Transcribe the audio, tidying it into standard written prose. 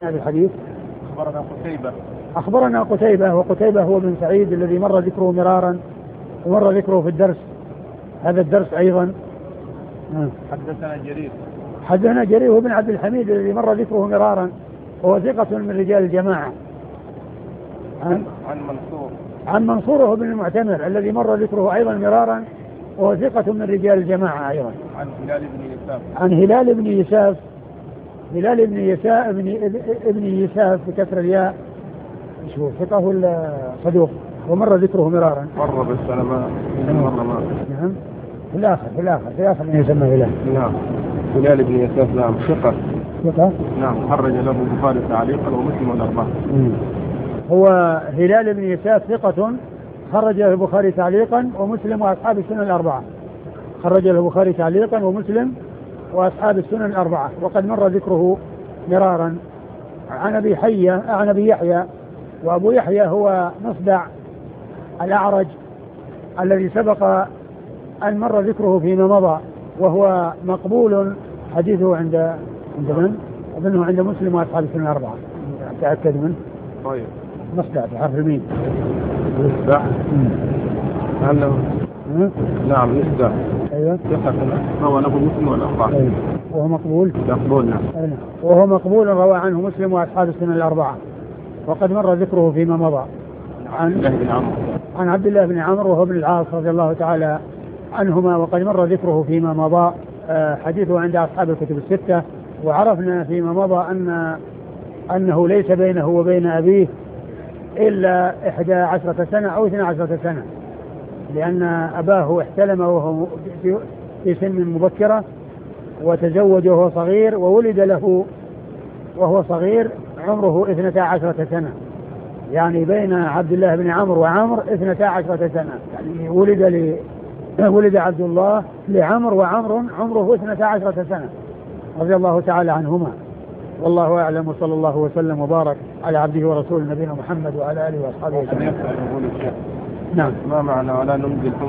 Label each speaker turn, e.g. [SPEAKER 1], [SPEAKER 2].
[SPEAKER 1] هذا الحديث.
[SPEAKER 2] أخبرنا قتيبة وقتيبة هو بن سعيد الذي مر ذكره مرارا ومر ذكره في الدرس، هذا الدرس أيضا. حدثنا جرير بن عبد الحميد الذي مر ذكره مرارا وهو ثقة من رجال الجماعة. عن منصور هو بن المعتمر الذي مر ذكره أيضا مرارا وهو ثقة من رجال الجماعة أيضا. عن هلال بن يساف. هلال بن يساف بكسر الياء شو ثقة ولا صدوق ومر ذكره مرارا.
[SPEAKER 1] مر بالسلامة مرة ما.
[SPEAKER 2] نعم في الآخر من يسمى هلال.
[SPEAKER 1] نعم هلال بن يساف نعم ثقة.
[SPEAKER 2] نعم
[SPEAKER 1] خرج له البخاري تعليقا ومسلم والأربعة.
[SPEAKER 2] هو هلال بن يساف ثقة خرج له البخاري تعليقا ومسلم وأصحاب السنن الأربعة. خرج له البخاري تعليقا ومسلم وأصحاب السنن الأربعة وقد مر ذكره مرارا. عن أبي يحيى وأبو يحيى هو مصدع الأعرج الذي سبق أن مر ذكره فيما مضى وهو مقبول حديثه عند من؟ أظنه عند مسلم وأصحاب السنن الأربعة. تأكد منه.
[SPEAKER 1] طيب
[SPEAKER 2] مصدع بحرف الميم.
[SPEAKER 1] مصدع. نعم مصدع.
[SPEAKER 2] أيوة.
[SPEAKER 1] ثقة روى له مسلم والأربعة.
[SPEAKER 2] أيوة. وهو مقبول.
[SPEAKER 1] نعم.
[SPEAKER 2] أيوة. وهو مقبول روى عنه مسلم وأصحاب السنن الأربعة وقد مر ذكره فيما مضى. عن عبد الله بن عمرو وهو ابن العاص رضي الله تعالى عنهما وقد مر ذكره فيما مضى. حديثه عند أصحاب الكتب الستة. وعرفنا فيما مضى أنه ليس بينه وبين أبيه إلا 11 سنة أو 12 سنة لأن أباه احتلم وهو في سن مبكرة وتزوج وهو صغير وولد له وهو صغير عمره 12 سنة. يعني بين عبد الله بن عمرو وعمر 12 سنة. يعني ولد عبد الله لعمر وعمر عمره 12 سنة رضي الله تعالى عنهما. والله أعلم وصلى الله وسلم وبارك على عبده ورسوله نبينا محمد وعلى آله وأصحابه.
[SPEAKER 1] نعم.
[SPEAKER 2] نعم.
[SPEAKER 1] ما معنى ولا نمضي